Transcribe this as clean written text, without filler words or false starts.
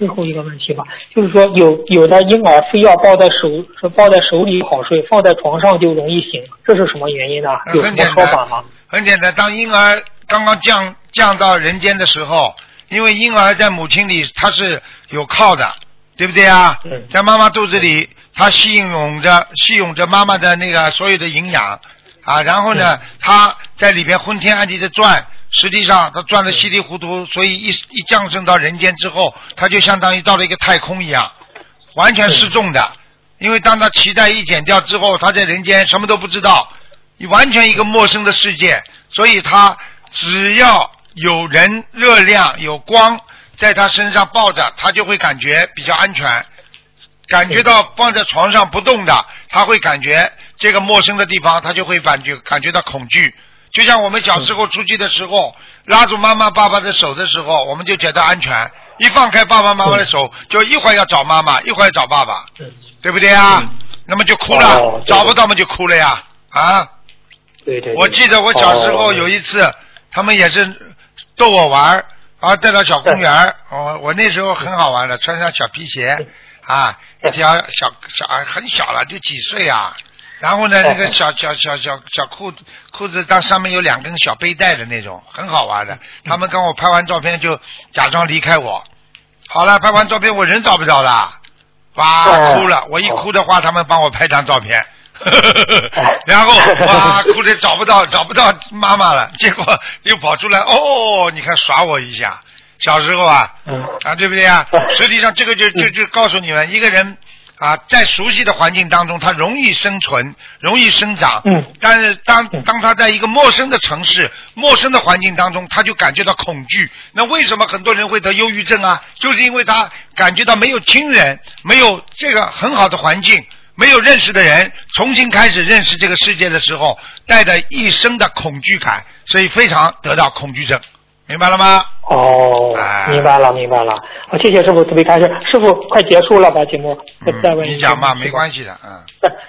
最后一个问题吧，就是说有的婴儿非要抱在手里好睡，放在床上就容易醒，这是什么原因呢？有什么说法吗？ 很简单，当婴儿刚刚降到人间的时候，因为婴儿在母亲里他是有靠的，对不对啊？在妈妈肚子里，他吸涌着妈妈的那个所有的营养啊，然后呢，他在里边昏天暗地的转。实际上他转得稀里糊涂，所以一降生到人间之后，他就相当于到了一个太空一样，完全失重的。因为当他脐带一剪掉之后，他在人间什么都不知道，完全一个陌生的世界，所以他只要有人、热量、有光在他身上抱着，他就会感觉比较安全，感觉到放在床上不动的，他会感觉这个陌生的地方，他就会感觉到恐惧。就像我们小时候出去的时候，拉住妈妈爸爸的手的时候，我们就觉得安全，一放开爸爸妈妈的手，就一会儿要找妈妈，一会儿找爸爸，对不对啊？那么就哭了，找不到嘛就哭了呀，啊！ 对。 我记得我小时候有一次，他们也是逗我玩啊，带到小公园，我那时候很好玩的，穿上小皮鞋啊，一条小很小了，就几岁啊。然后呢，那个小裤子当上面有2根小背带的那种，很好玩的。他们跟我拍完照片就假装离开我。好了，拍完照片我人找不着了，哇哭了。我一哭的话，他们帮我拍张照片，然后哇哭的找不到妈妈了，结果又跑出来，你看耍我一下。小时候啊，对不对啊？实际上这个就告诉你们，一个人。啊，在熟悉的环境当中，他容易生存，容易生长。但是当他在一个陌生的城市、陌生的环境当中，他就感觉到恐惧。那为什么很多人会得忧郁症啊？就是因为他感觉到没有亲人，没有这个很好的环境，没有认识的人，重新开始认识这个世界的时候，带着一生的恐惧感，所以非常得到恐惧症。明白了吗？ 明白了。谢谢师傅慈悲开示。师傅快结束了吧节目？再问一下。 你讲吧，没关系的。